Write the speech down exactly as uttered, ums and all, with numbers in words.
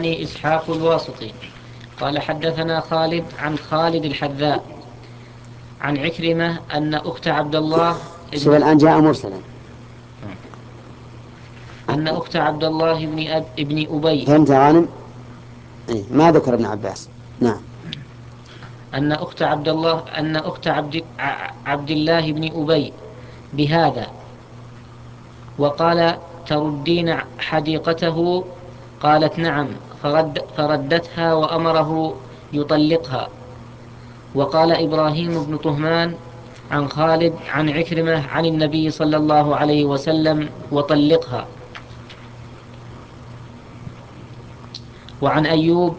حدثني إسحاق الواسطي قال حدثنا خالد عن خالد الحذاء عن عكرمة أن أخت عبد الله شوف الآن جاء مرسلا. أن أخت عبد الله بن, أب ابن أبي فهمت غانم؟ إيه ما ذكر ابن عباس. نعم. أن أخت عبد الله أن أخت عبد, عبد الله بن أبي بهذا، وقال تردين حديقته؟ قالت نعم، فرد فردتها وأمره يطلقها. وقال إبراهيم بن طهمان عن خالد عن عكرمة عن النبي صلى الله عليه وسلم وطلقها. وعن أيوب